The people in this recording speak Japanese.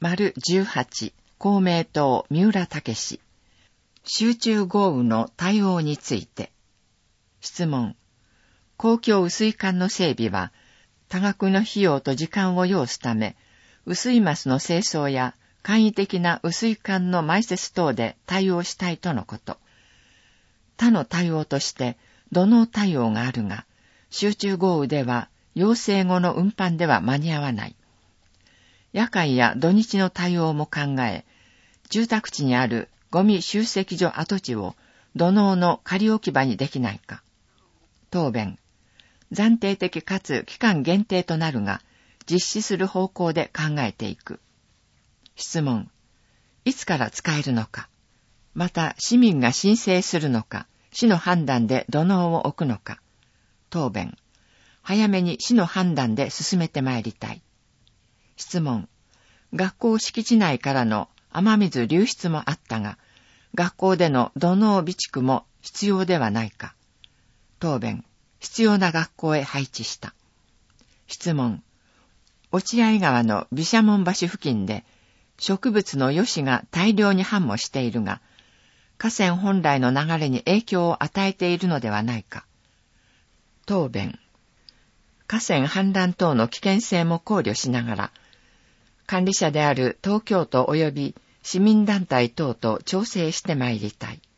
丸18、公明党三浦武史。集中豪雨の対応について。質問。公共雨水管の整備は、多額の費用と時間を要すため、雨水ますの清掃や簡易的な雨水管の埋設等で対応したいとのこと。他の対応として土のう対応があるが、集中豪雨では要請後の運搬では間に合わない。夜間や土日の対応も考え、住宅地にあるゴミ集積所跡地を土のうの仮置き場にできないか。答弁。暫定的かつ期間限定となるが、実施する方向で考えていく。質問。いつから使えるのか。また市民が申請するのか、市の判断で土のうを置くのか。答弁。早めに市の判断で進めてまいりたい。質問。学校敷地内からの雨水流出もあったが、学校での土のう備蓄も必要ではないか。答弁。必要な学校へ配置した。質問。落合川の毘沙門橋付近で植物のヨシが大量に繁茂しているが、河川本来の流れに影響を与えているのではないか。答弁。河川氾濫等の危険性も考慮しながら、管理者である東京都及び市民団体等と調整してまいりたい。